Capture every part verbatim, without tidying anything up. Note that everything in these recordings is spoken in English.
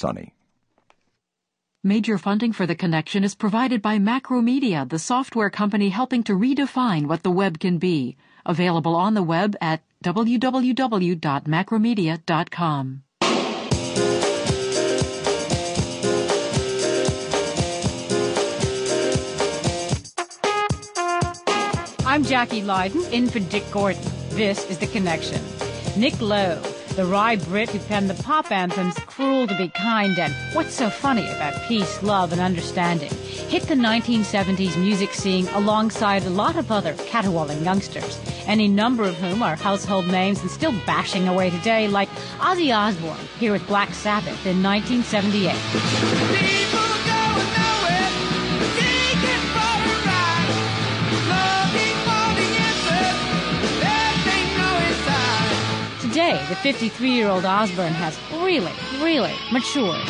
sunny. Major funding for The Connection is provided by Macromedia, the software company helping to redefine what the web can be. Available on the web at w w w dot macromedia dot com. I'm Jackie Lydon, in for Dick Gordon. This is The Connection. Nick Lowe, the wry Brit who penned the pop anthems Cruel to Be Kind and What's So Funny About Peace, Love and Understanding, hit the nineteen seventies music scene alongside a lot of other caterwauling youngsters, any number of whom are household names and still bashing away today, like Ozzy Osbourne, here with Black Sabbath in nineteen seventy-eight. Today, the fifty-three-year-old Osbourne has really, really matured.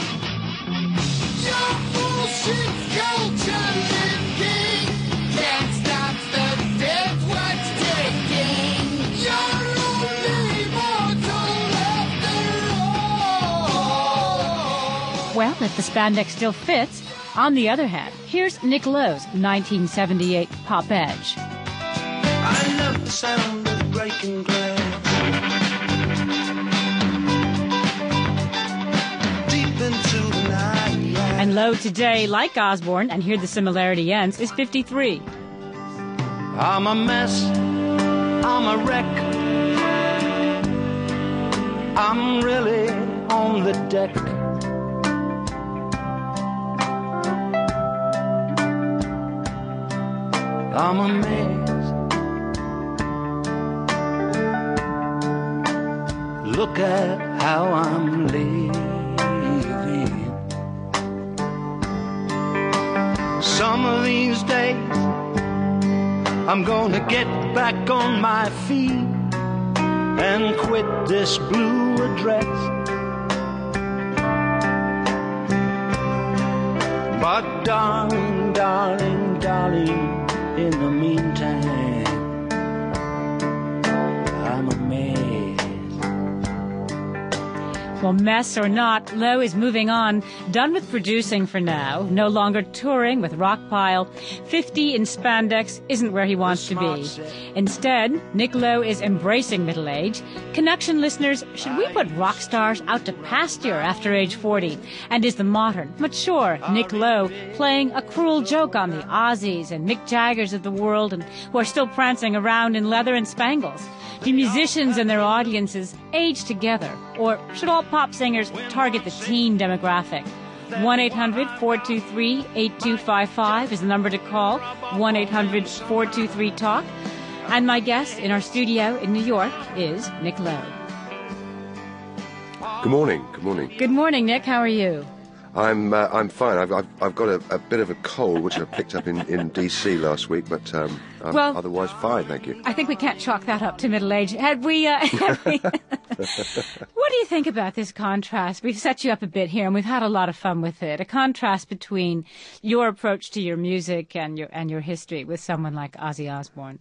Well, if the spandex still fits. On the other hand, here's Nick Lowe's nineteen seventy-eight pop edge. I love the sound of breaking glass. And Lowe today, like Osbourne, and here the similarity ends, is fifty-three. I'm a mess, I'm a wreck, I'm really on the deck. I'm a mess. Look at how I'm living. Some of these days I'm gonna get back on my feet and quit this blue address. But darling, darling, darling, in the meantime, I'm a mess. Well, mess or not, Lowe is moving on, done with producing for now, no longer touring with Rockpile. fifty in spandex isn't where he wants to be. Instead, Nick Lowe is embracing middle age. Connection listeners, should we put rock stars out to pasture after age forty? And is the modern, mature Nick Lowe playing a cruel joke on the Ozzies and Mick Jaggers of the world and who are still prancing around in leather and spangles? Do musicians and their audiences age together? Or should all pop singers target the teen demographic? one eight hundred four two three eight two five five is the number to call. one eight hundred four two three talk. And my guest in our studio in New York is Nick Lowe. Good morning. Good morning. Good morning, Nick. How are you? I'm uh, I'm fine. I've, I've I've got a, a bit of a cold, which I picked up in, in D C last week, but um, I'm well, otherwise fine, thank you. I think we can't chalk that up to middle age. Had we? Uh, had we what do you think about this contrast? We've set you up a bit here, and we've had a lot of fun with it. A contrast between your approach to your music and your and your history with someone like Ozzy Osbourne.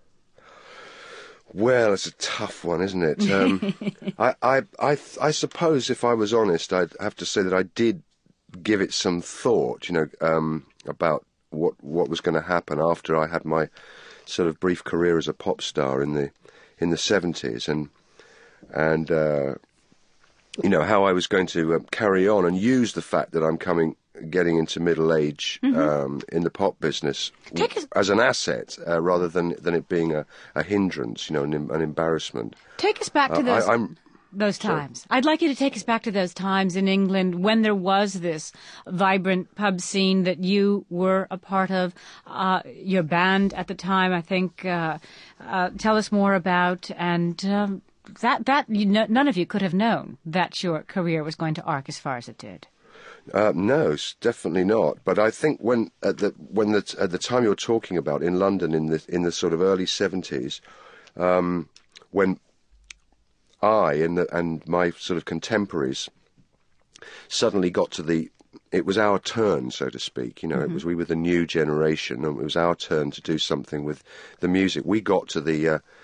Well, it's a tough one, isn't it? Um, I, I, I, I suppose if I was honest, I'd have to say that I did give it some thought, you know, um, about what what was going to happen after I had my sort of brief career as a pop star in the in the seventies, and and uh, you know how I was going to uh, carry on and use the fact that I'm coming. Getting into middle age mm-hmm. um, in the pop business w- as an asset uh, rather than, than it being a, a hindrance, you know, an, an embarrassment. Take us back to uh, those I, I'm, those times. Sorry. I'd like you to take us back to those times in England when there was this vibrant pub scene that you were a part of. Uh, your band at the time, I think. Uh, uh, tell us more about and. Um, that that you know, none of you could have known that your career was going to arc as far as it did. Uh, no, definitely not. But I think when at the when the at the time you're talking about in London in the in the sort of early seventies, um, when I and the, and my sort of contemporaries suddenly got to the, it was our turn, so to speak. You know, mm-hmm. it was we were the new generation, and it was our turn to do something with the music. We got to the uh,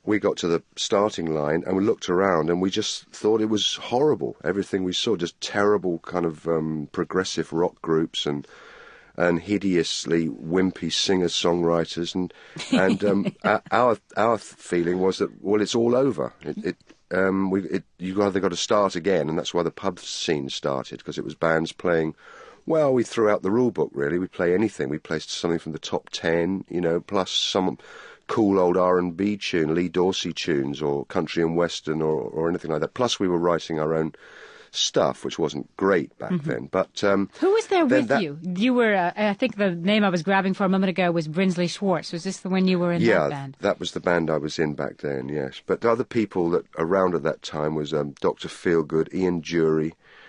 we got to the starting line and we looked around and we just thought it was horrible. Everything we saw, just terrible kind of um, progressive rock groups and and hideously wimpy singer-songwriters. And and um, our our feeling was that, well, it's all over. It, it um, we it, you either got to start again, and that's why the pub scene started, because it was bands playing. Well, we threw out the rule book, really. We play anything. We played something from the top ten, you know, plus some cool old R and B tune, Lee Dorsey tunes, or country and western, or, or anything like that. Plus we were writing our own stuff, which wasn't great back mm-hmm. then. But um, who was there with that, you? You were, uh, I think the name I was grabbing for a moment ago was Brinsley Schwartz. Was this the one you were in yeah, that band? Yeah, that was the band I was in back then, yes. But the other people that around at that time was um, Doctor Feelgood, Ian Dury,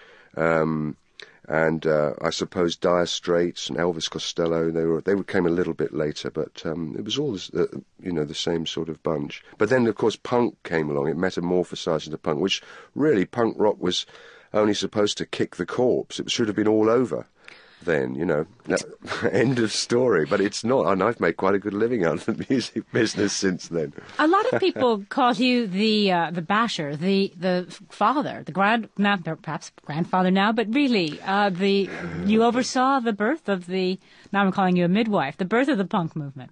um, and uh, I suppose Dire Straits and Elvis Costello. They were they came a little bit later, but um, it was all uh, you know the same sort of bunch. But then, of course, punk came along. It metamorphosized into punk, which really punk rock was only supposed to kick the corpse. It should have been all over then, you know. End of story. But it's not, and I've made quite a good living out of the music business since then. A lot of people call you the uh, the basher, the the father, the grand, now perhaps grandfather now, but really, uh, the you oversaw the birth of the. Now I'm calling you a midwife. The birth of the punk movement.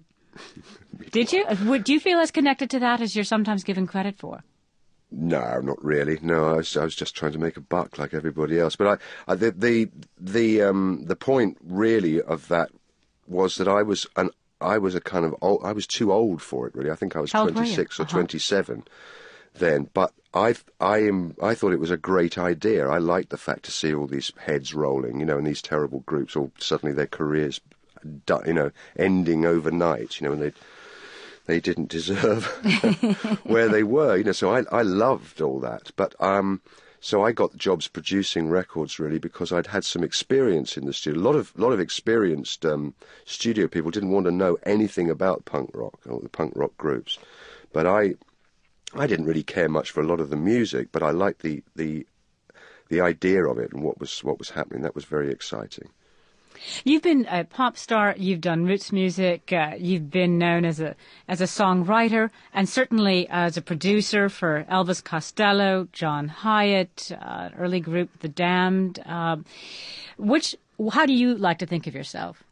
Did you? Would you feel as connected to that as you're sometimes given credit for? No, not really. No, I was, I was just trying to make a buck like everybody else. But I, I the the the um the point really of that was that I was an I was a kind of old, I was too old for it really. I think I was twenty-six or uh-huh. twenty-seven then. But I I am I thought it was a great idea. I liked the fact to see all these heads rolling, you know, in these terrible groups, all suddenly their careers, you know, ending overnight, you know, and they. They didn't deserve where they were, you know. So I, I loved all that, but um, so I got jobs producing records really because I'd had some experience in the studio. A lot of, lot of experienced um, studio people didn't want to know anything about punk rock or the punk rock groups, but I, I didn't really care much for a lot of the music, but I liked the the, the idea of it and what was what was happening. That was very exciting. You've been a pop star, you've done roots music, uh, you've been known as a as a songwriter, and certainly as a producer for Elvis Costello, John Hyatt, uh, early group The Damned. Uh, which, how do you like to think of yourself?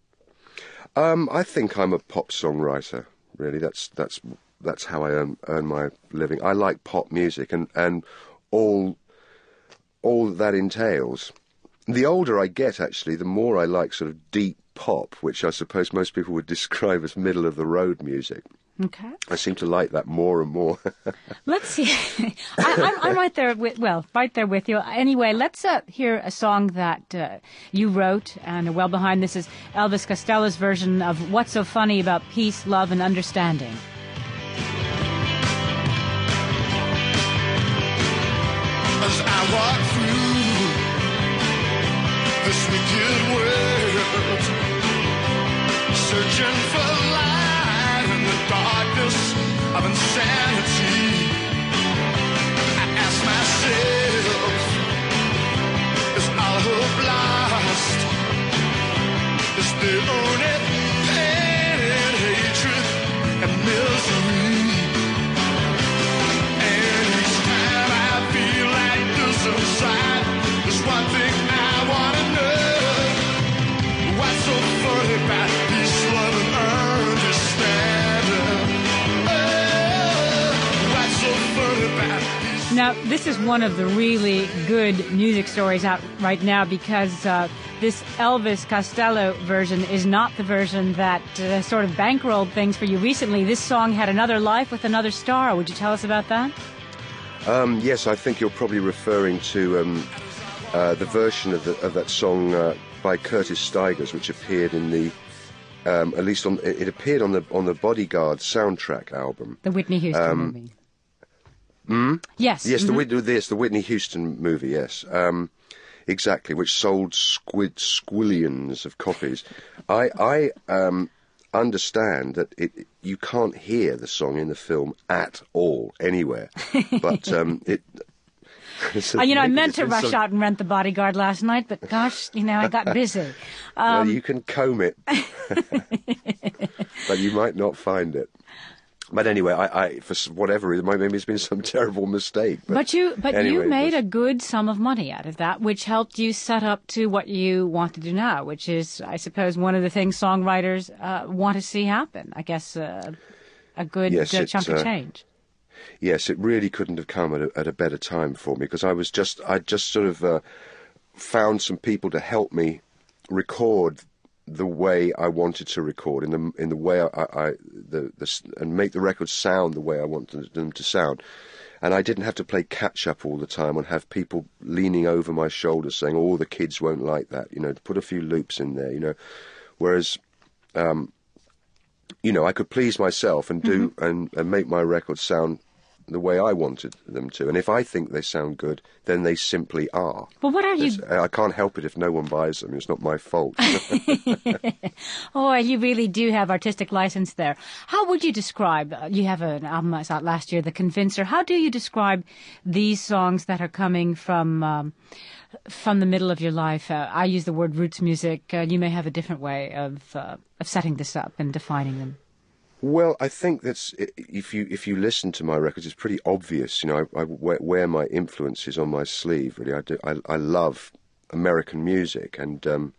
Um, I think I'm a pop songwriter. Really, that's that's that's how I earn, earn my living. I like pop music and and all all that entails. The older I get, actually, the more I like sort of deep pop, which I suppose most people would describe as middle-of-the-road music. Okay. I seem to like that more and more. Let's see. I, I'm, I'm right there with, well, right there with you. Anyway, let's uh, hear a song that uh, you wrote and are well behind. This is Elvis Costello's version of What's So Funny About Peace, Love, and Understanding. As I walk through this wicked world, searching for light in the darkness of insanity, I ask myself, is all hope lost? Is there only pain and hatred and misery? And each time I feel like this inside, there's one thing I want to know. What's so funny about peace, love, and understanding? Oh, what's so funny about peace? Now, this is one of the really good music stories out right now because uh, this Elvis Costello version is not the version that uh, sort of bankrolled things for you recently. This song had another life with another star. Would you tell us about that? Um, yes, I think you're probably referring to um, uh, the version of, the, of that song uh, by Curtis Stigers, which appeared in the, um, at least on it, it appeared on the on the Bodyguard soundtrack album. The Whitney Houston um, movie. Hmm? Yes. Yes, mm-hmm. the, yes, the Whitney Houston movie, yes. Um, exactly, which sold squid squillions of copies. I, I um, understand that it, you can't hear the song in the film at all, anywhere. But um, it... Uh, you know, I meant to rush out and rent The Bodyguard last night, but gosh, you know, I got busy. Um, well, you can comb it, but you might not find it. But anyway, I, I for s- whatever reason, maybe it's been some terrible mistake. But, But you, but anyway, you made it a good sum of money out of that, which helped you set up to what you want to do now, which is, I suppose, one of the things songwriters uh, want to see happen. I guess uh, a good Yes, uh, it, chunk of uh, change. Yes, it really couldn't have come at a, at a better time for me, because I was just, I just sort of uh, found some people to help me record the way I wanted to record, in the in the way I, I the, the and make the records sound the way I wanted them to sound, and I didn't have to play catch up all the time and have people leaning over my shoulders saying, "Oh, the kids won't like that," you know. Put a few loops in there, you know. Whereas, um, you know, I could please myself and do mm-hmm. and, and make my records sound the way I wanted them to, and if I think they sound good, then they simply are. Well, what are It's, you? I can't help it if no one buys them. It's not my fault. Oh, you really do have artistic license there. How would you describe? Uh, you have an album that's out last year, The Convincer. How do you describe these songs that are coming from um, from the middle of your life? Uh, I use the word roots music. Uh, you may have a different way of uh, of setting this up and defining them. Well, I think that's, if you if you listen to my records, it's pretty obvious. You know, I, I wear my influences on my sleeve. Really, I do. I, I love American music, and um,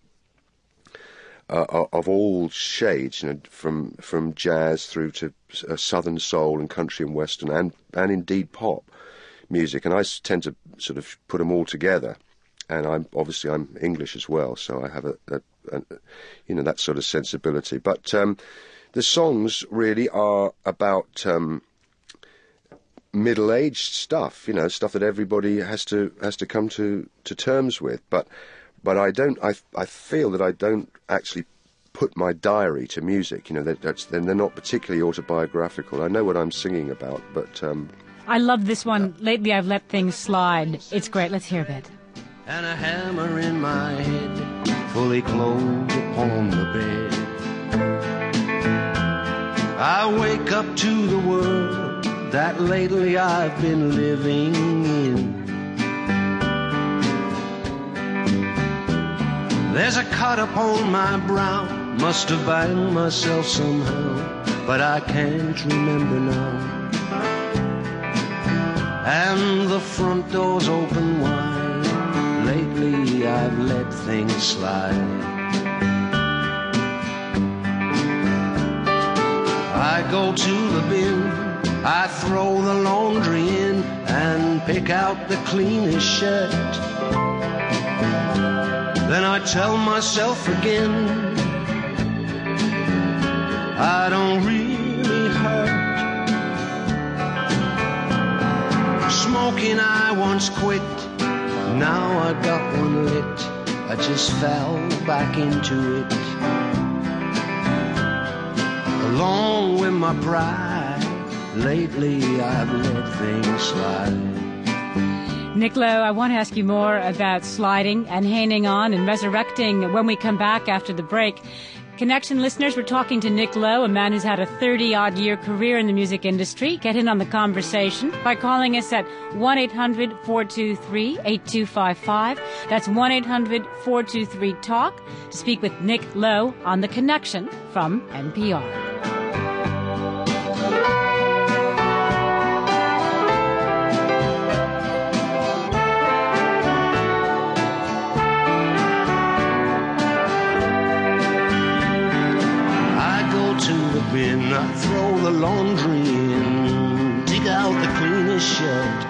uh, of all shades. You know, from from jazz through to uh, southern soul and country and western, and and indeed pop music. And I tend to sort of put them all together. And I'm obviously I'm English as well, so I have a, a, a you know, that sort of sensibility. But um, the songs really are about um, middle-aged stuff, you know, stuff that everybody has to has to come to, to terms with. But but I don't. I I feel that I don't actually put my diary to music. You know, that, that's then they're not particularly autobiographical. I know what I'm singing about, but um, I love this one. Lately, I've let things slide. It's great. Let's hear a bit. And a hammer in my head, fully clothed upon the bed. I wake up to the world that lately I've been living in. There's a cut upon my brow, must have banged myself somehow, but I can't remember now. And the front door's open wide, lately I've let things slide. I go to the bin, I throw the laundry in and pick out the cleanest shirt. Then I tell myself again, I don't really hurt. Smoking I once quit, now I got one lit, I just fell back into it. Along with my pride, lately I've let things slide. Nick Lowe, I want to ask you more about sliding and hanging on and resurrecting when we come back after the break. Connection listeners, we're talking to Nick Lowe, a man who's had a thirty-odd year career in the music industry. Get in on the conversation by calling us at one eight hundred four two three eight two five five. That's one eight hundred four two three talk to speak with Nick Lowe on The Connection from N P R. I throw the laundry in, dig out the cleanest shirt.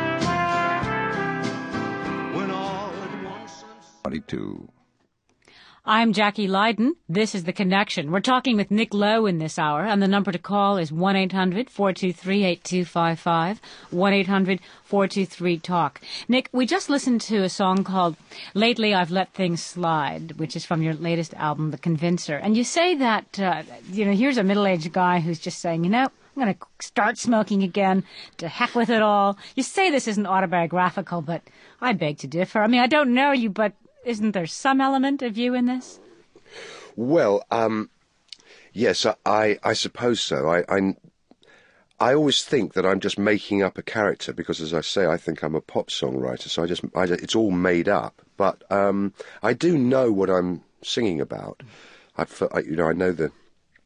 When all at once twenty-two. I'm Jackie Leiden. This is The Connection. We're talking with Nick Lowe in this hour, and the number to call is one eight hundred four two three eight two five five, one eight hundred four two three talk. Nick, we just listened to a song called Lately I've Let Things Slide, which is from your latest album, The Convincer. And you say that, uh, you know, here's a middle-aged guy who's just saying, you know, I'm going to start smoking again, to heck with it all. You say this isn't autobiographical, but I beg to differ. I mean, I don't know you, but isn't there some element of you in this? Well, um, yes, I, I, I suppose so. I, I, I always think that I'm just making up a character because, as I say, I think I'm a pop songwriter, so I just, I, it's all made up. But um, I do know what I'm singing about. I, I, you know, I know the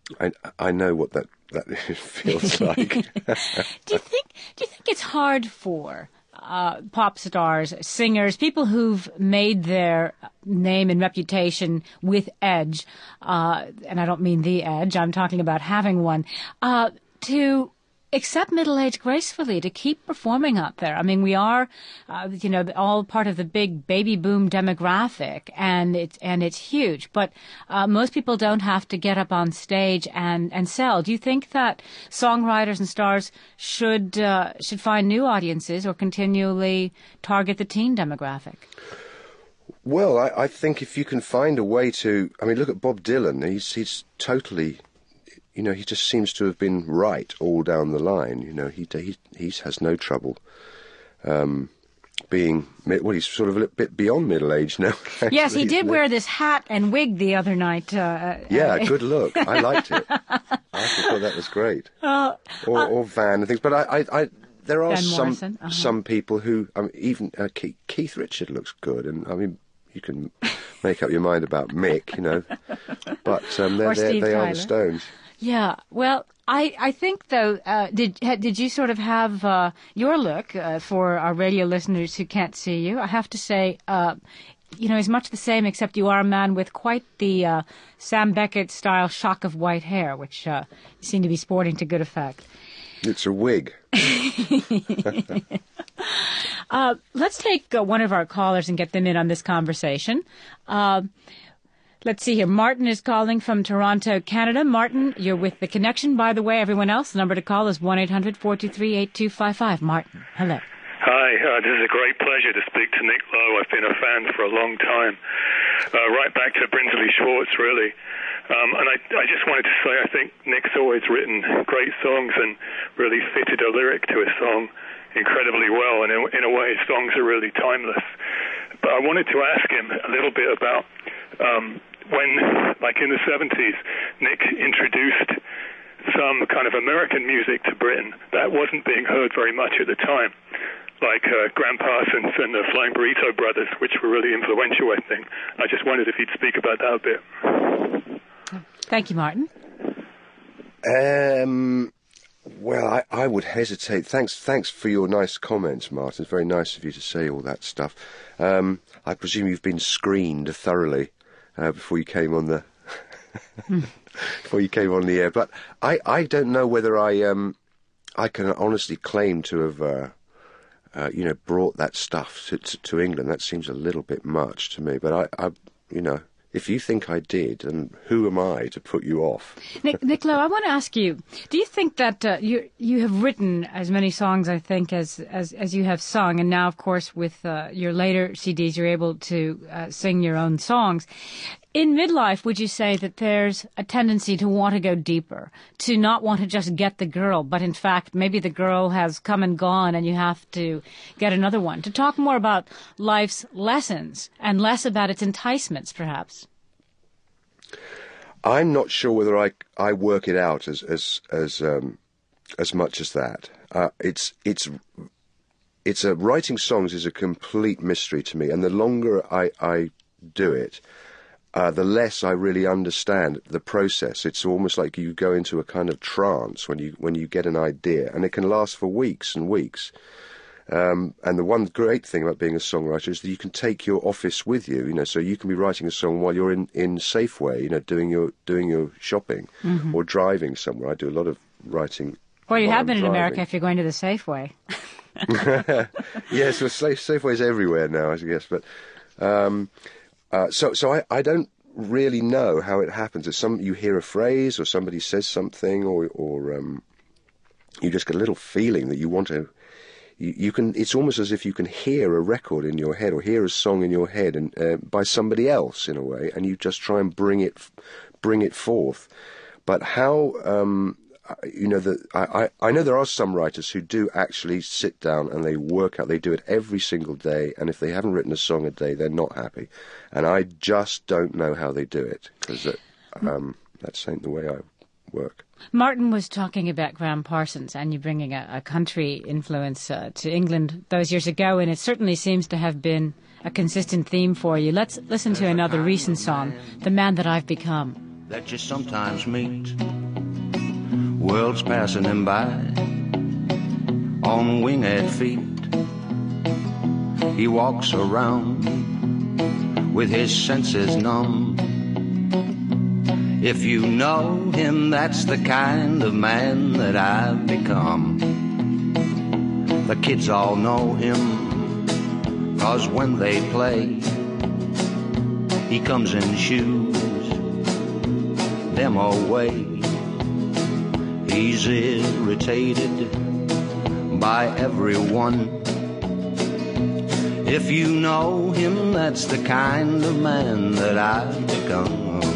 I I know what that that feels like. Do you think do you think it's hard for uh, pop stars, singers, people who've made their name and reputation with edge, uh, and I don't mean the edge, I'm talking about having one, uh, to accept middle age gracefully, to keep performing out there? I mean, we are, uh, you know, all part of the big baby boom demographic, and it's and it's huge. But uh, most people don't have to get up on stage and, and sell. Do you think that songwriters and stars should uh, should find new audiences or continually target the teen demographic? Well, I, I think if you can find a way to, I mean, look at Bob Dylan. He's he's totally. You know, he just seems to have been right all down the line. You know, he he, he has no trouble um, being, well, he's sort of a little bit beyond middle age now. Actually, yes, he did isn't wear it? this hat and wig the other night. Uh, yeah, uh, good look. I liked it. I thought that was great. Uh, or, uh, or Van and things. But I, I, I there are Van some Morrison, uh-huh. some people who, I mean, even uh, Keith, Keith Richard looks good, and I mean, you can make up your mind about Mick, you know, but um, they're, Or they're, Steve they are Tyler. the Stones. Yeah, well, I, I think, though, uh, did ha, did you sort of have uh, your look, uh, for our radio listeners who can't see you? I have to say, uh, you know, he's much the same, except you are a man with quite the uh, Sam Beckett-style shock of white hair, which uh, you seem to be sporting to good effect. It's a wig. uh, let's take uh, one of our callers and get them in on this conversation. Uh, Let's see here. Martin is calling from Toronto, Canada. Martin, you're with The Connection. By the way, everyone else, the number to call is one eight hundred four two three eight two five five. Martin, hello. Hi, uh, this is a great pleasure to speak to Nick Lowe. I've been a fan for a long time, uh, right back to Brinsley Schwartz, really. Um, and I, I just wanted to say I think Nick's always written great songs and really fitted a lyric to a song incredibly well. And in, in a way, his songs are really timeless. But I wanted to ask him a little bit about um, when, like in the seventies, Nick introduced some kind of American music to Britain that wasn't being heard very much at the time, like uh, Graham Parsons and the Flying Burrito Brothers, which were really influential, I think. I just wondered if he'd speak about that a bit. Thank you, Martin. Um, well, I, I would hesitate. Thanks thanks for your nice comments, Martin. It's very nice of you to say all that stuff. Um, I presume you've been screened thoroughly uh, before you came on the before you came on the air. But I, I don't know whether I um I can honestly claim to have uh, uh, you know brought that stuff to, to to England. That seems a little bit much to me. But I, I you know. If you think I did, then who am I to put you off? Nick, Nick Lowe, I want to ask you, do you think that uh, you you have written as many songs, I think, as, as, as you have sung, and now, of course, with uh, your later C Ds, you're able to uh, sing your own songs. In midlife, would you say that there's a tendency to want to go deeper, to not want to just get the girl, but in fact, maybe the girl has come and gone and you have to get another one, to talk more about life's lessons and less about its enticements, perhaps? I'm not sure whether I, I work it out as as as um, as much as that. Uh, it's it's it's a writing songs is a complete mystery to me, and the longer I I do it, uh, the less I really understand the process. It's almost like you go into a kind of trance when you when you get an idea, and it can last for weeks and weeks. Um, and the one great thing about being a songwriter is that you can take your office with you, you know, so you can be writing a song while you're in, in Safeway, you know, doing your doing your shopping mm-hmm. or driving somewhere. I do a lot of writing. Well, you have I'm been in driving. America if you're going to the Safeway. Yes, well, Safeway's everywhere now, I guess. But um, uh, so so I, I don't really know how it happens. It's some you hear a phrase or somebody says something, or or um, you just get a little feeling that you want to. You, you can. It's almost as if you can hear a record in your head or hear a song in your head, and uh, by somebody else in a way, and you just try and bring it, bring it forth. But how? Um, you know, the, I, I I know there are some writers who do actually sit down and they work out. They do it every single day, and if they haven't written a song a day, they're not happy. And I just don't know how they do it, because um, that's ain't the way I work. Martin was talking about Graham Parsons and you bringing a, a country influence uh, to England those years ago, and it certainly seems to have been a consistent theme for you. Let's listen to another recent song, The Man That I've Become. That you sometimes meet World's passing him by on winged feet. He walks around with his senses numb. If you know him, that's the kind of man that I've become. The kids all know him, 'cause when they play, he comes and shoos them away. He's irritated by everyone. If you know him, that's the kind of man that I've become.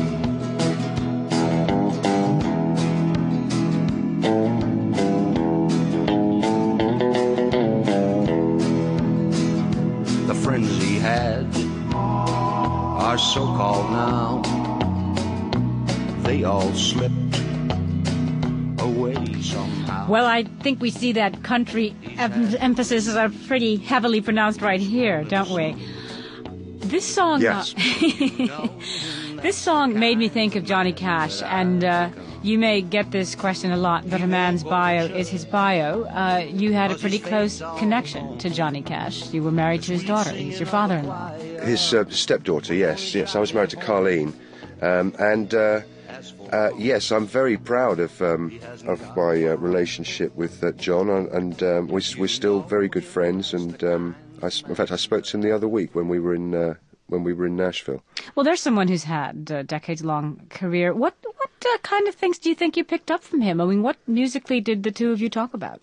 The friends he had are so-called now. They all slipped away somehow. Well, I think we see that country em- emphasis are pretty heavily pronounced right here, don't we? This song, Yes. uh, this song made me think of Johnny Cash, and uh, you may get this question a lot, but a man's bio is his bio. Uh, you had a pretty close connection to Johnny Cash. You were married to his daughter. He's your father-in-law. His uh, stepdaughter, yes, yes. I was married to Carlene, um, and uh, uh, yes, I'm very proud of um, of my uh, relationship with uh, John, and, and um, we, we're still very good friends. And um, I, in fact, I spoke to him the other week when we were in uh, when we were in Nashville. Well, there's someone who's had a decades-long career. What what uh, kind of things do you think you picked up from him? I mean, what musically did the two of you talk about?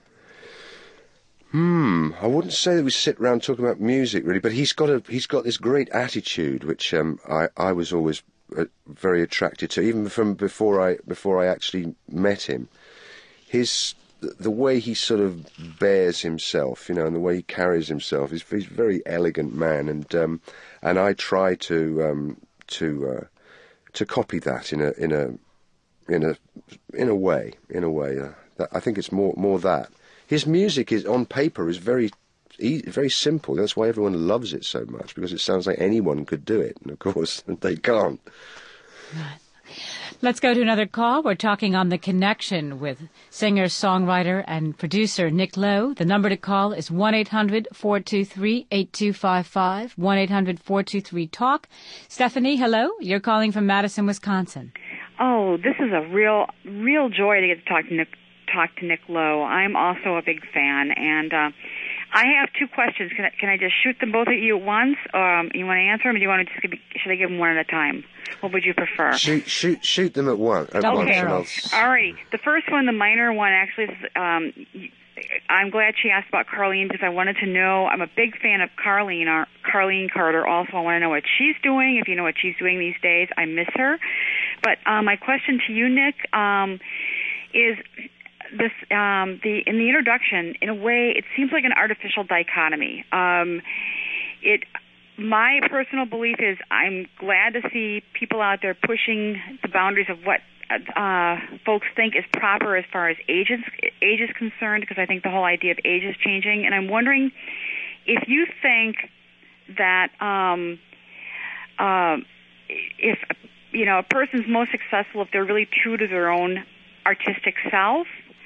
Hmm. I wouldn't say that we sit around talking about music really, but he's got a he's got this great attitude, which um, I I was always uh, very attracted to, even from before I before I actually met him. His the way he sort of bears himself, you know, and the way he carries himself, he's he's a very elegant man, and um, and I try to um, to uh, to copy that in a in a in a in a way in a way. Uh, that, I think it's more more that. His music is on paper is very, very simple. That's why everyone loves it so much, because it sounds like anyone could do it, and of course they can't. Right. Let's go to another call. We're talking on The Connection with singer, songwriter, and producer Nick Lowe. The number to call is one eight hundred four two three eight two five five, one eight hundred four two three talk. Stephanie, hello. You're calling from Madison, Wisconsin. Oh, this is a real, real joy to get to talk to Nick. talk to Nick Lowe. I'm also a big fan, and uh, I have two questions. Can I, can I just shoot them both at you at once? Um, you want to answer them, or do you want to just give, should I give them one at a time? What would you prefer? Shoot, shoot, shoot them at one. At okay. once, and I'll... All right. The first one, the minor one, actually, is, um, I'm glad she asked about Carlene, because I wanted to know. I'm a big fan of Carlene, our, Carlene Carter. Also, I want to know what she's doing. If you know what she's doing these days, I miss her. But uh, my question to you, Nick, um, is. This um, the in the introduction, in a way, it seems like an artificial dichotomy. Um, it, my personal belief is, I'm glad to see people out there pushing the boundaries of what uh, folks think is proper as far as age is, age is concerned, because I think the whole idea of age is changing. And I'm wondering if you think that um, uh, if you know a person's most successful if they're really true to their own artistic self.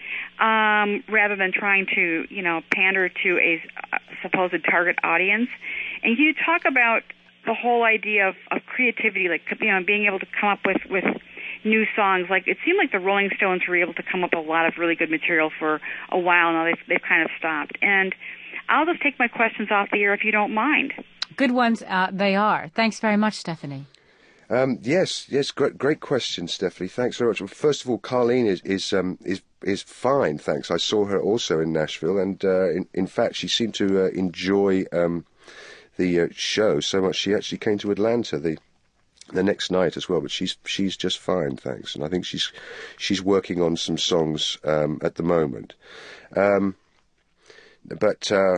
Um, rather than trying to, you know, pander to a uh, supposed target audience. And can you talk about the whole idea of, of creativity, like, you know, being able to come up with, with new songs? Like, it seemed like the Rolling Stones were able to come up with a lot of really good material for a while. Now they've, they've kind of stopped. And I'll just take my questions off the air if you don't mind. Good ones, uh, they are. Thanks very much, Stephanie. Um, yes, yes, great, great question, Stephanie. Thanks very much. Well, first of all, Carlene is is um, is is fine, thanks. I saw her also in Nashville, and uh, in, in fact, she seemed to uh, enjoy um, the uh, show so much she actually came to Atlanta the the next night as well. But she's she's just fine, thanks. And I think she's she's working on some songs um, at the moment. Um, but uh,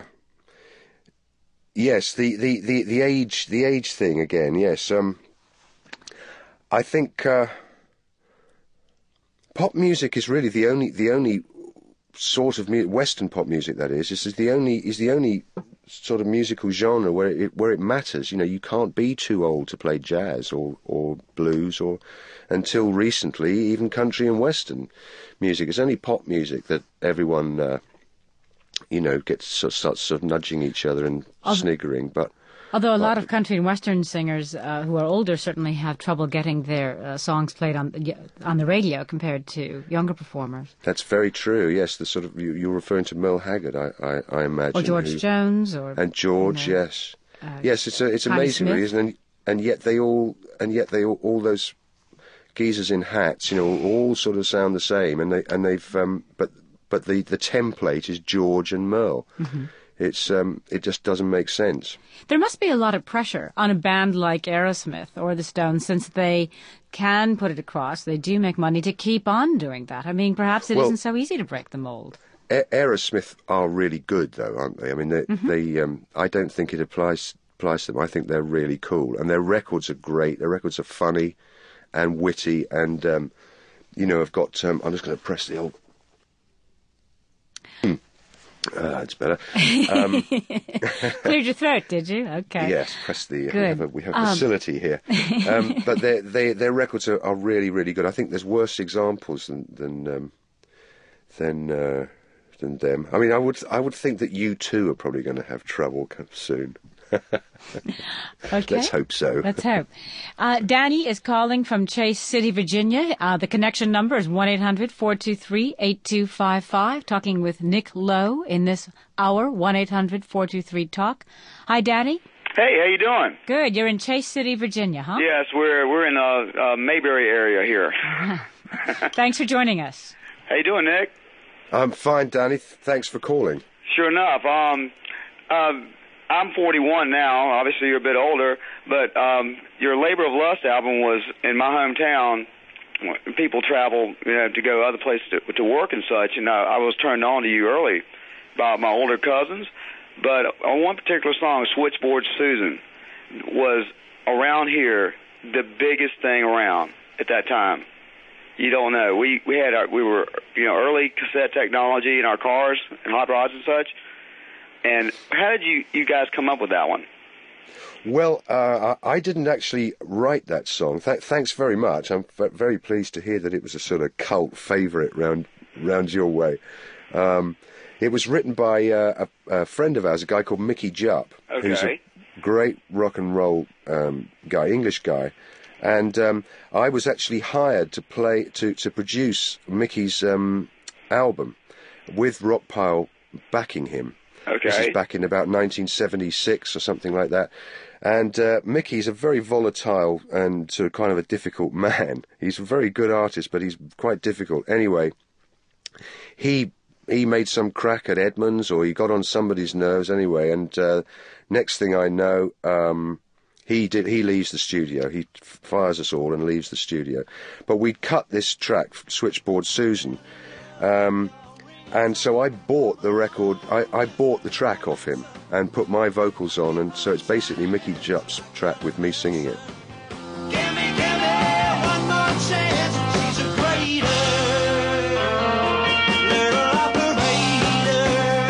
yes, the, the, the, the age the age thing again. Yes. Um, I think uh, pop music is really the only the only sort of mu- Western pop music that is. This is the only is the only sort of musical genre where it where it matters. You know, you can't be too old to play jazz or or blues or, until recently, even country and western music. It's only pop music that everyone, uh, you know, gets sort of, starts sort of nudging each other and Although, sniggering. But although a lot but, of country and western singers uh, who are older certainly have trouble getting their uh, songs played on on the radio compared to younger performers. That's very true. Yes, the sort of you, you're referring to Merle Haggard, I I, I imagine, or George who, Jones, or and George, you know, yes, uh, yes. It's a, it's Connie amazing, Smith. really, isn't it? And, and yet they all and yet they all, all those geezers in hats, you know, all sort of sound the same, and they and they've um, but but the, the template is George and Merle. Mm-hmm. It's um, it just doesn't make sense. There must be a lot of pressure on a band like Aerosmith or the Stones, since they can put it across. They do make money to keep on doing that. I mean, perhaps it well, isn't so easy to break the mold. A- Aerosmith are really good, though, aren't they? I mean, they, mm-hmm. they um, I don't think it applies applies to them. I think they're really cool, and their records are great. Their records are funny and witty, and um, you know, I've got. Um, I'm just going to press the old. Ah, it's better. Um, Cleared your throat, did you? Okay. Yes, press the. Good. We have a, we have a um, facility here, um, but their they, their records are, are really really good. I think there's worse examples than than um, than uh, than them. I mean, I would I would think that you two are probably going to have trouble soon. Okay. Let's hope so. Let's hope. Uh, Danny is calling from Chase City, Virginia. Uh, the connection number is one eight hundred four two three eight two five five. Talking with Nick Lowe in this hour, one eight hundred four two three talk. Hi, Danny. Hey, how you doing? Good. You're in Chase City, Virginia, huh? Yes, we're we're in the uh, Mayberry area here. Thanks for joining us. How you doing, Nick? I'm fine, Danny. Thanks for calling. Sure enough. Um, uh, I'm forty-one now. Obviously, you're a bit older, but um, your Labor of Lust album was in my hometown. People travel, you know, to go other places to, to work and such, and I, I was turned on to you early by my older cousins. But on one particular song, Switchboard Susan, was around here the biggest thing around at that time. You don't know. We we had our, we were you know early cassette technology in our cars and hot rods and such. And how did you, you guys come up with that one? Well, uh, I didn't actually write that song. Th- thanks very much. I'm f- very pleased to hear that it was a sort of cult favourite round round your way. Um, it was written by uh, a, a friend of ours, a guy called Mickey Jupp, okay. who's a great rock and roll um, guy, English guy. And um, I was actually hired to play to, to produce Mickey's um, album with Rockpile backing him. Okay. This is back in about nineteen seventy-six or something like that. And uh, Mickey's a very volatile and sort of kind of a difficult man. He's a very good artist, but he's quite difficult. Anyway, he he made some crack at Edmonds, or he got on somebody's nerves anyway. And uh, next thing I know, um, he did. He leaves the studio. He f- fires us all and leaves the studio. But we'd cut this track, Switchboard Susan. Um, And so I bought the record, I, I bought the track off him and put my vocals on, and so it's basically Mickey Jupp's track with me singing it. Give me, give me one more chance. She's a greater little operator.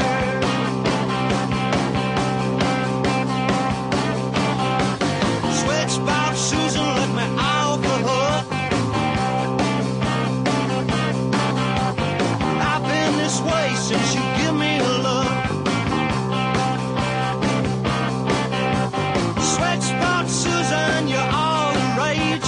Switchboard Susan let me off the hook. I've been this way since you give me a look. Switchboard Susan, you're all the rage.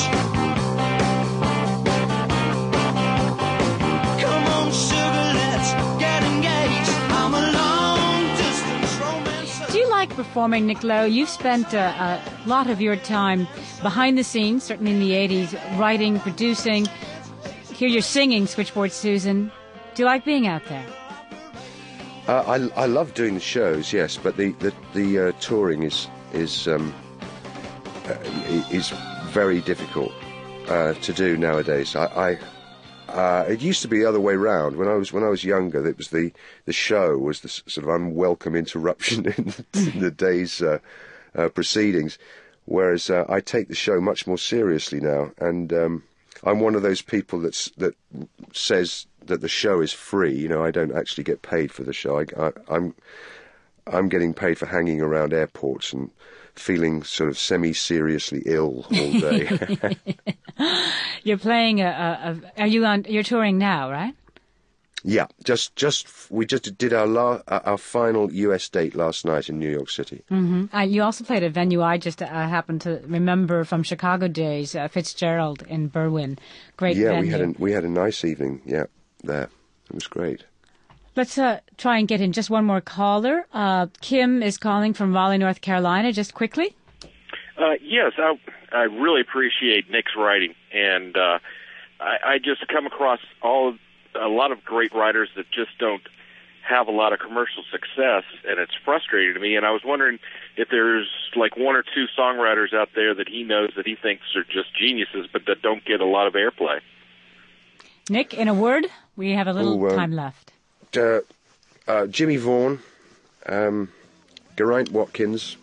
Come on, sugar, let's get engaged. I'm a long-distance romance. Do you like performing, Nick Lowe? You've spent uh, a lot of your time behind the scenes, certainly in the eighties, writing, producing. Here you're singing Switchboard Susan. Do you like being out there? Uh, I, I love doing the shows, yes, but the the, the uh, touring is is um, uh, is very difficult uh, to do nowadays. I, I uh, it used to be the other way round. When I was when I was younger, it was the, the show was the sort of unwelcome interruption in the, in the day's uh, uh, proceedings, whereas uh, I take the show much more seriously now, and um, I'm one of those people that's that says that the show is free. You know, I don't actually get paid for the show. I, I, I'm I'm getting paid for hanging around airports and feeling sort of semi-seriously ill all day. You're playing a, a, a. Are you on? You're touring now, right? Yeah, just just we just did our la, our final U S date last night in New York City. Mm-hmm. Uh, you also played a venue I just uh, happened to remember from Chicago days, uh, Fitzgerald in Berwyn. Great yeah, venue. we had a we had a nice evening. Yeah, there it was great. Let's uh, try and get in just one more caller. Uh, Kim is calling from Raleigh, North Carolina. Just quickly. Uh, yes, I I really appreciate Nick's writing, and uh, I, I just come across all. Of, a lot of great writers that just don't have a lot of commercial success, and it's frustrating to me. And I was wondering if there's like one or two songwriters out there that he knows that he thinks are just geniuses, but that don't get a lot of airplay. Nick, in a word, we have a little Ooh, uh, time left. Uh, uh, Jimmy Vaughan, um, Geraint Watkins,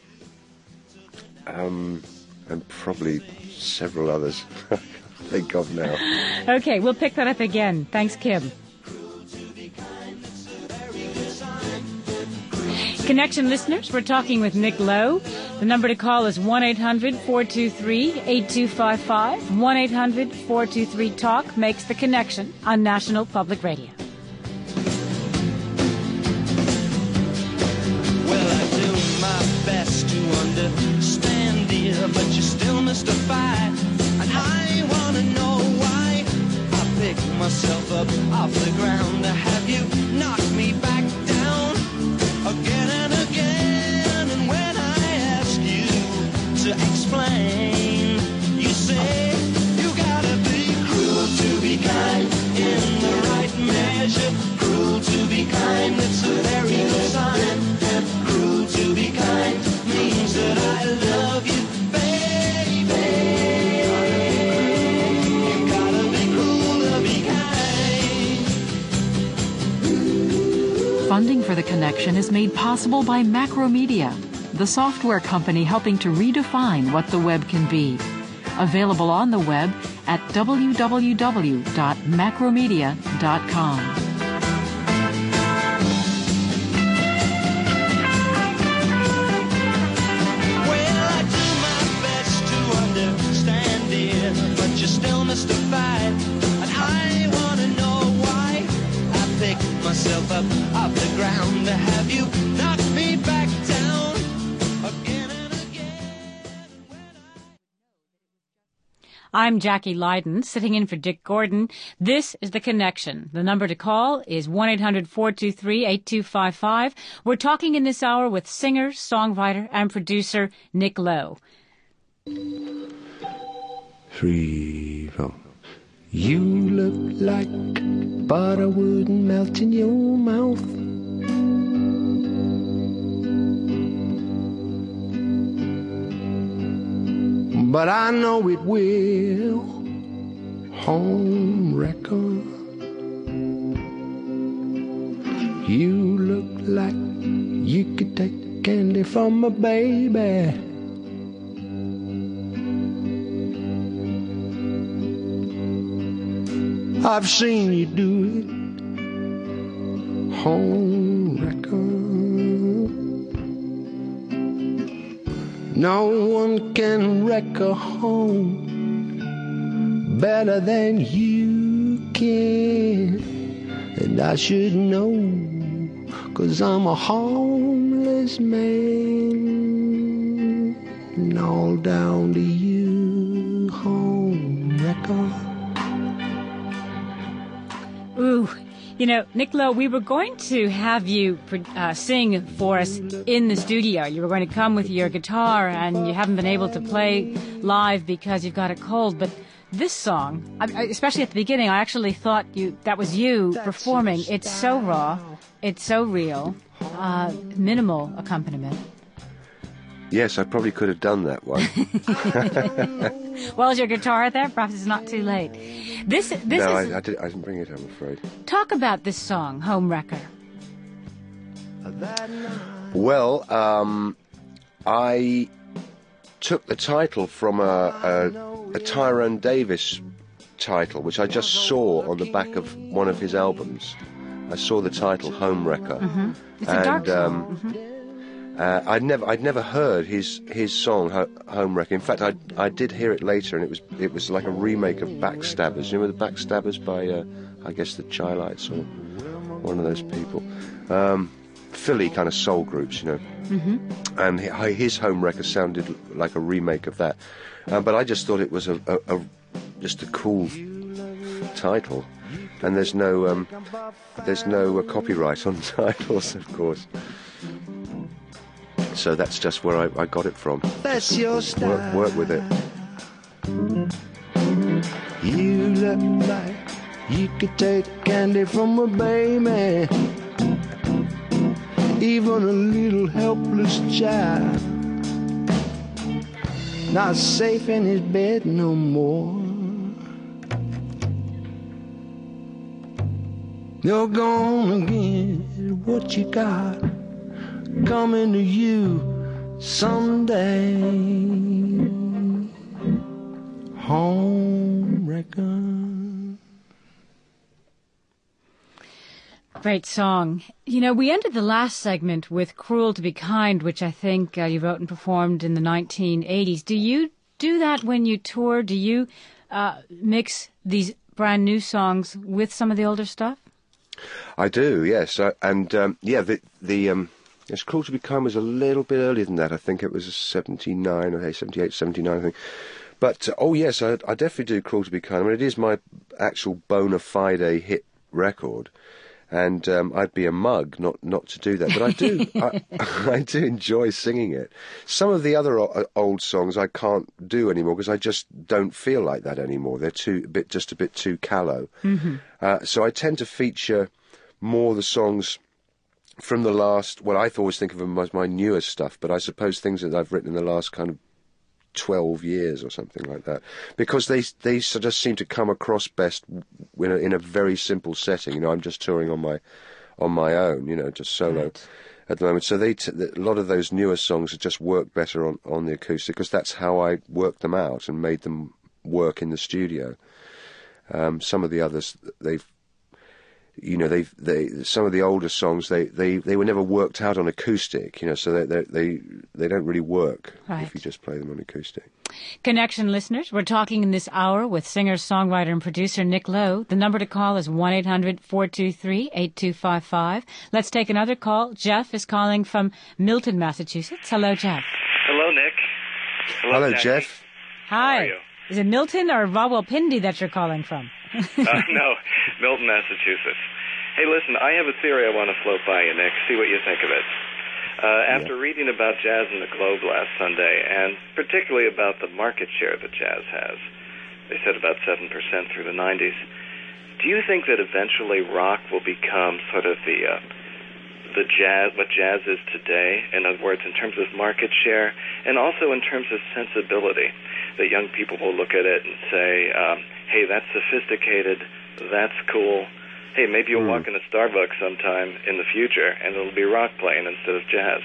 um, and probably several others. Think of now. Okay, we'll pick that up again. Thanks, Kim. Connection listeners, we're talking with Nick Lowe. The number to call is one eight hundred four two three eight two five five. one eight hundred four two three talk makes the connection on National Public Radio. Well, I do my best to understand, dear, but you're still mystified. And I want to know why I pick myself up off the ground. Have you knocked me back down again and again? And when I ask you to explain, you say you gotta be cruel to be kind in the right measure. Cruel to be kind, it's a very good sign. Cruel to be kind means that I love you, baby. Funding for the connection is made possible by Macromedia, the software company helping to redefine what the web can be. Available on the web at w w w dot macromedia dot com. Well, I do my best to understand it, but you're still mystified. And I want to know why I pick myself up off the ground. Have you knocked me back down again and again? I'm Jackie Leiden, sitting in for Dick Gordon. This is The Connection. The number to call is one eight hundred four two three eight two five five. We're talking in this hour with singer, songwriter, and producer Nick Lowe. Three, four. You look like butter wouldn't melt in your mouth. But I know it will. Home record. You look like you could take candy from a baby. I've seen you do it. Home record. No one can wreck a home better than you can. And I should know, 'cause I'm a homeless man. And all down to you, home record. Ooh, you know, Nick Lowe, we were going to have you uh, sing for us in the studio. You were going to come with your guitar, and you haven't been able to play live because you've got a cold. But this song, I, especially at the beginning, I actually thought you that was you performing. It's so raw, it's so real, uh, minimal accompaniment. Yes, I probably could have done that one. Well, is your guitar there? Perhaps it's not too late. This, this no, is... I, I, did, I didn't bring it, I'm afraid. Talk about this song, Home Wrecker. Well, um, I took the title from a, a, a Tyrone Davis title, which I just saw on the back of one of his albums. I saw the title, Home Wrecker. Mm-hmm. It's and, a dark song. Um, mm-hmm. Uh, I'd never, I'd never heard his his song Ho- Home Wrecker. In fact, I I did hear it later, and it was it was like a remake of Backstabbers. You remember the Backstabbers by, uh, I guess, the Chi-Lites or one of those people, um, Philly kind of soul groups, you know. Mm-hmm. And his Home Wrecker sounded like a remake of that. Uh, but I just thought it was a, a, a just a cool title, and there's no um, there's no uh, copyright on titles, of course. So that's just where I, I got it from. That's your style. Work, work with it. You look like you could take candy from a baby, even a little helpless child, not safe in his bed no more. You're gonna get what you got coming to you someday. Home wrecker. Great song. You know, we ended the last segment with Cruel to Be Kind, which I think uh, you wrote and performed in the nineteen eighties. Do you do that when you tour? Do you uh, mix these brand new songs with some of the older stuff? I do, yes. Uh, and, um, yeah, the... the um It's Cruel to Be Kind was a little bit earlier than that. I think it was seventy-nine, or seventy-eight, seventy-nine, I think. But, uh, oh yes, I, I definitely do Cruel to Be Kind. I mean, it is my actual bona fide hit record. And um, I'd be a mug not, not to do that. But I do I, I do enjoy singing it. Some of the other o- old songs I can't do anymore because I just don't feel like that anymore. They're too a bit just a bit too callow. Mm-hmm. Uh, so I tend to feature more the songs from the last, well, I always think of them as my newest stuff, but I suppose things that I've written in the last kind of twelve years or something like that, because they they sort of seem to come across best in a, in a very simple setting. You know, I'm just touring on my on my own, you know, just solo Right. at the moment. So they t- a lot of those newer songs just work better on, on the acoustic, because that's how I worked them out and made them work in the studio. Um, some of the others, they've You know, they they some of the older songs they, they, they were never worked out on acoustic. You know, so they they they, they don't really work Right. if you just play them on acoustic. Connection listeners, we're talking in this hour with singer, songwriter, and producer Nick Lowe. The number to call is one eight hundred four two three eight two five five. Let's take another call. Jeff is calling from Milton, Massachusetts. Hello, Jeff. Hello, Nick. Hello, Jackie. Jeff. How Hi. are you? Is it Milton or Rawalpindi that you're calling from? uh, no, Milton, Massachusetts. Hey, listen, I have a theory I want to float by you, Nick. See what you think of it. Uh, after Yeah. reading about jazz in the Globe last Sunday, and particularly about the market share that jazz has, they said about seven percent through the nineties, do you think that eventually rock will become sort of the uh, the jazz, what jazz is today? In other words, in terms of market share, and also in terms of sensibility, that young people will look at it and say, um, hey, that's sophisticated, that's cool. Hey, maybe you'll Mm. walk into Starbucks sometime in the future, and it'll be rock playing instead of jazz.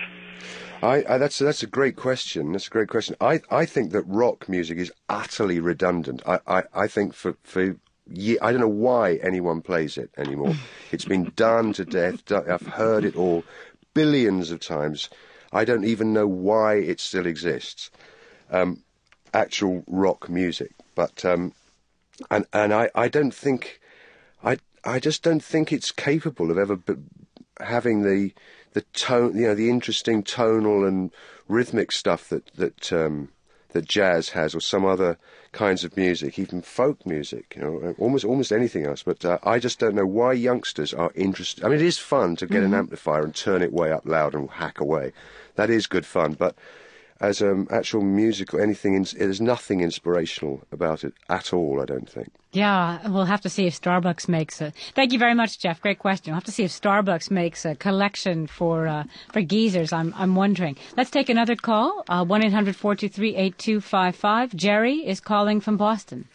I, I that's that's a great question. That's a great question. I, I think that rock music is utterly redundant. I, I, I think for for ye- I don't know why anyone plays it anymore. It's been done to death. Done- I've heard it all billions of times. I don't even know why it still exists. Um, actual rock music, but um, and and I, I don't think I I just don't think it's capable of ever b- having the the tone, you know, the interesting tonal and rhythmic stuff that that um, that jazz has, or some other kinds of music, even folk music, you know, almost almost anything else. But uh, I just don't know why youngsters are interested. I mean, it is fun to get Mm-hmm. an amplifier and turn it way up loud and hack away. That is good fun, but as um, actual musical, anything, ins- there's nothing inspirational about it at all, I don't think. Yeah, we'll have to see if Starbucks makes a... Thank you very much, Jeff. Great question. We'll have to see if Starbucks makes a collection for uh, for geezers. I'm I'm wondering. Let's take another call. Uh, one eight hundred four two three eight two five five. Jerry is calling from Boston.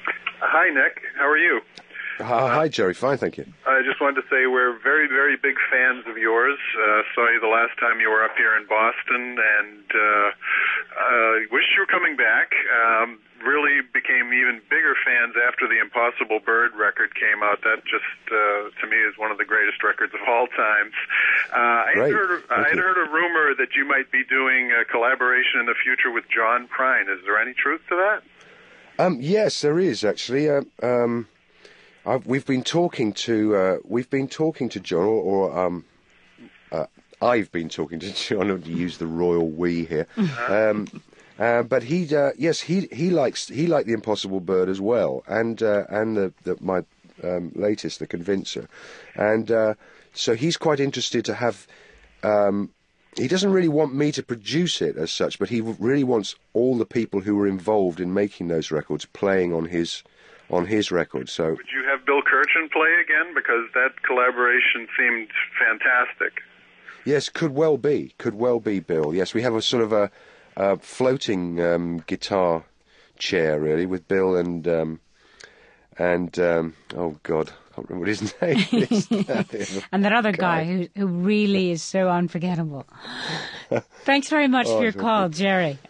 Hi, Nick. How are you? Hi, hi, Jerry. Fine, thank you. I just wanted to say we're very, very big fans of yours. Uh, saw you the last time you were up here in Boston, and uh, uh, wish you were coming back. Um, really became even bigger fans after the Impossible Bird record came out, that just, uh, to me, is one of the greatest records of all times. Uh, I had heard, I had heard a rumor that you might be doing a collaboration in the future with John Prine. Is there any truth to that? Um, yes, there is actually. Uh, um, I've, we've been talking to uh, we've been talking to John, or, or um, uh, I've been talking to John. To use the royal we here. Um, Uh, but he, uh, yes, he he likes he liked the Impossible Bird as well, and uh, and the, the my um, latest, the Convincer, and uh, so he's quite interested to have. Um, he doesn't really want me to produce it as such, but he really wants all the people who were involved in making those records playing on his on his record. So would you have Bill Kirchen play again, because that collaboration seemed fantastic? Yes, could well be, could well be Bill. Yes, we have a sort of a. Uh, floating um, guitar chair, really, with Bill and um, and um, oh God, I can't remember what his name is. And that other guy, guy who who really is so unforgettable. Thanks very much oh, for your call, Jerry.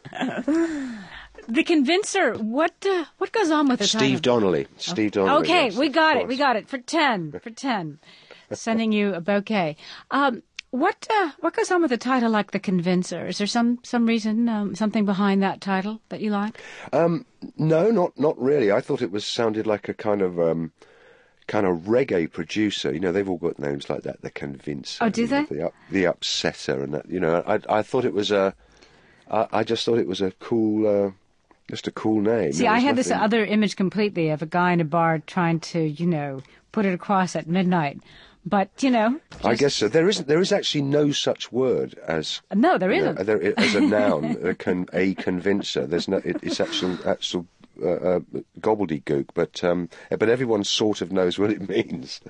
The Convincer. What uh, what goes on with the Steve title? Donnelly. Steve Donnelly. Okay, yes, we got it. We got it for ten. For ten. Sending you a bouquet. Um, What uh, what goes on with a title like The Convincer? Is there some some reason, um, something behind that title that you like? Um, no, not not really. I thought it was sounded like a kind of um, kind of reggae producer. You know, they've all got names like that. The Convincer. Oh, do they? Know, the, up, the Upsetter, and that. You know, I I thought it was a. I, I just thought it was a cool, uh, just a cool name. See, I had nothing... this other image completely of a guy in a bar trying to, you know, put it across at midnight. But, you know... Just... I guess so. There isn't. There is actually no such word as... No, there you isn't. Know, there, as a noun, a, con, a convincer. There's no... It, it's actual, actual uh, uh, gobbledygook, but, um, but everyone sort of knows what it means.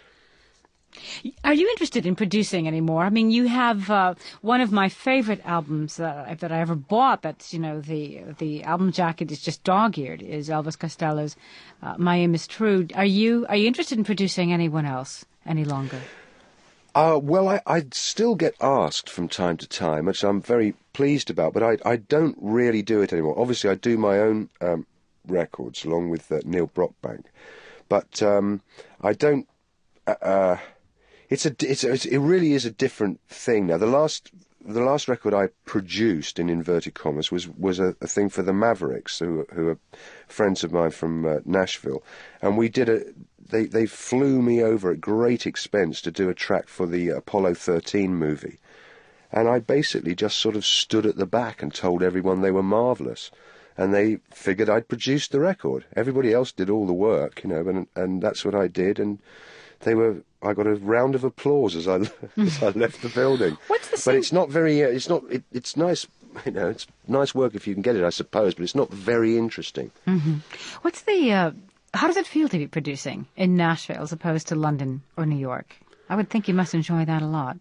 Are you interested in producing anymore? I mean, you have uh, one of my favorite albums that, that I ever bought. That's, you know, the the album jacket is just dog-eared. Is Elvis Costello's uh, "My Aim Is True." Are you are you interested in producing anyone else any longer? Uh, well, I, I still get asked from time to time, which I'm very pleased about. But I I don't really do it anymore. Obviously, I do my own um, records along with uh, Neil Brockbank, but um, I don't. Uh, It's a, it's a, it really is a different thing now. The last, the last record I produced, in inverted commas, was was a, a thing for the Mavericks, who who are friends of mine from uh, Nashville, and we did a. They they flew me over at great expense to do a track for the Apollo thirteen movie, and I basically just sort of stood at the back and told everyone they were marvelous, and they figured I'd produced the record. Everybody else did all the work, you know, and and that's what I did, and they were. I got a round of applause as I as I left the building. What's the but it's not very. Uh, it's not. It, it's nice. You know, it's nice work if you can get it, I suppose. But it's not very interesting. Mm-hmm. What's the? Uh, how does it feel to be producing in Nashville as opposed to London or New York? I would think you must enjoy that a lot.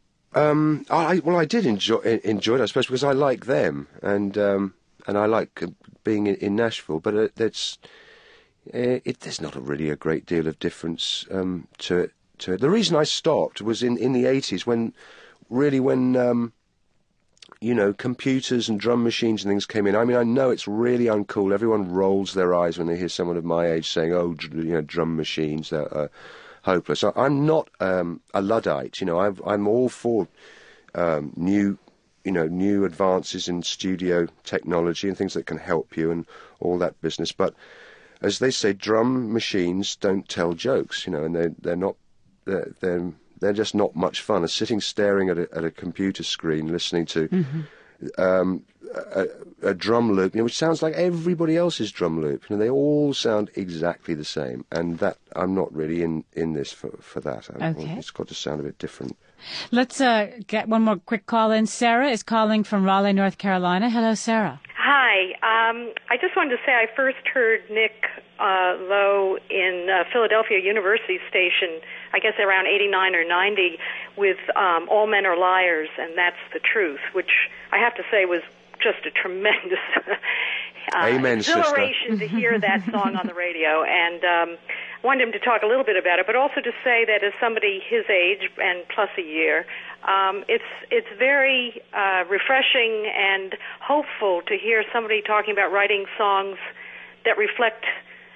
Um, I well, I did enjoy enjoy it, I suppose, because I like them and um, and I like being in, in Nashville. But uh, it's uh, it, there's not a really a great deal of difference um, to it. To it. The reason I stopped was in, in the eighties when, really when, um, you know, computers and drum machines and things came in. I mean, I know it's really uncool. Everyone rolls their eyes when they hear someone of my age saying, oh, you know, drum machines, they're uh, hopeless. I, I'm not um, a Luddite, you know, I've, I'm all for um, new, you know, new advances in studio technology and things that can help you and all that business. But as they say, drum machines don't tell jokes, you know, and they they're not... They're, they're, they're just not much fun. As sitting staring at a, at a computer screen, listening to mm-hmm. um, a, a drum loop, you know, which sounds like everybody else's drum loop. You know, they all sound exactly the same, and that I'm not really in, in this for, for that. I, okay. It's got to sound a bit different. Let's uh, get one more quick call in. Sarah is calling from Raleigh, North Carolina. Hello, Sarah. Hi. Um, I just wanted to say I first heard Nick uh, Lowe in uh, Philadelphia University Station, I guess around eighty-nine or ninety, with um, All Men Are Liars, and That's the Truth, which I have to say was just a tremendous uh, Amen, exhilaration sister. to hear that song on the radio. And um, I wanted him to talk a little bit about it, but also to say that as somebody his age and plus a year, um, it's it's very uh, refreshing and hopeful to hear somebody talking about writing songs that reflect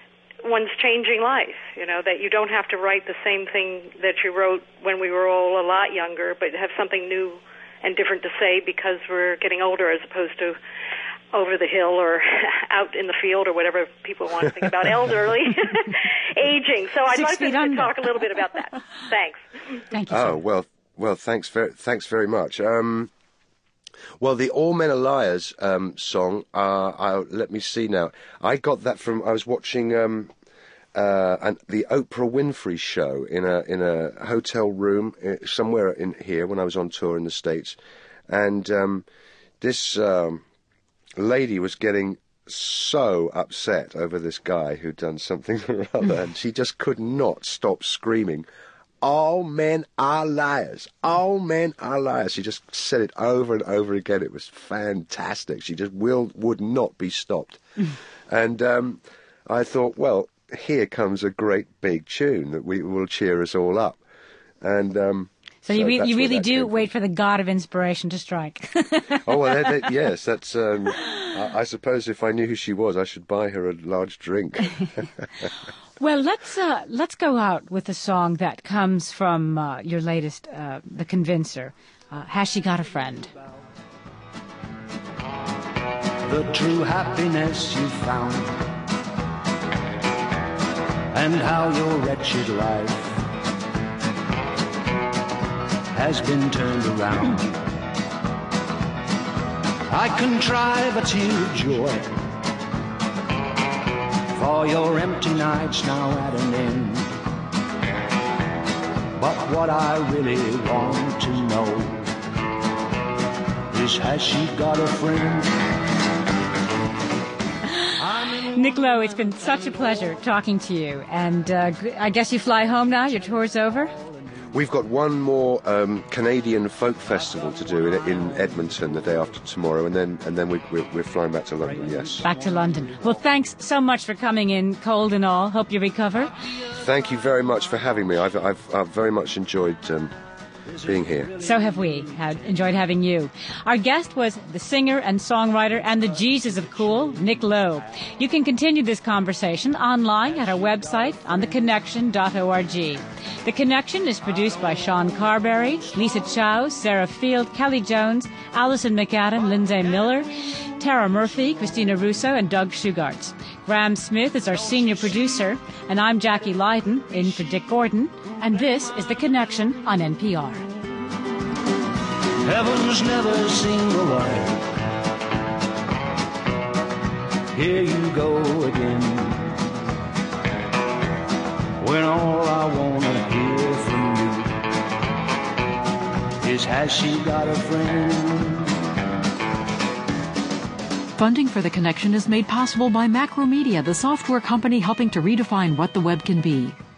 one's changing life, you know, that you don't have to write the same thing that you wrote when we were all a lot younger, but have something new and different to say because we're getting older as opposed to over the hill or out in the field or whatever people want to think about elderly aging. So I'd like to talk a little bit about that. Thanks. Thank you. Oh, well, well, thanks very, thanks very much. Um, well, the All Men Are Liars um, song, uh, I, let me see now. I got that from, I was watching um, uh, an, the Oprah Winfrey show in a in a hotel room somewhere in here when I was on tour in the States. And um, this um, lady was getting so upset over this guy who'd done something or other, and she just could not stop screaming, "All men are liars. All men are liars." She just said it over and over again. It was fantastic. She just will, would not be stopped. And um, I thought, well, here comes a great big tune that we will cheer us all up. And um, so, so you, re- you really do wait for the god of inspiration to strike. Oh, well, that, that, yes, that's... Um, I, I suppose if I knew who she was, I should buy her a large drink. Well, let's uh, let's go out with a song that comes from uh, your latest, uh, The Convincer. Uh, Has She Got a Friend? The true happiness you found, and how your wretched life has been turned around. I contrive a tear of joy for your empty nights now at an end. But what I really want to know is, has she got a friend? Nick Lowe, it's been such a pleasure talking to you. And uh, I guess you fly home now? Your tour's over? We've got one more um, Canadian folk festival to do in, in Edmonton the day after tomorrow, and then and then we, we're, we're flying back to London, yes. Back to London. Well, thanks so much for coming in, cold and all. Hope you recover. Thank you very much for having me. I've, I've, I've very much enjoyed um, being here. So have we. Had enjoyed having you. Our guest was the singer and songwriter and the Jesus of cool, Nick Lowe. You can continue this conversation online at our website on the connection dot org. The Connection is produced by Sean Carberry, Lisa Chow, Sarah Field, Kelly Jones, Alison McAdam, Lindsay Miller, Tara Murphy, Christina Russo, and Doug Shugarts. Graham Smith is our senior producer, and I'm Jackie Lydon, in for Dick Gordon, and this is The Connection on N P R. Heaven's never seen the light. Here you go again, when all I want to hear from you is, has she got a friend? Funding for The Connection is made possible by Macromedia, the software company helping to redefine what the web can be.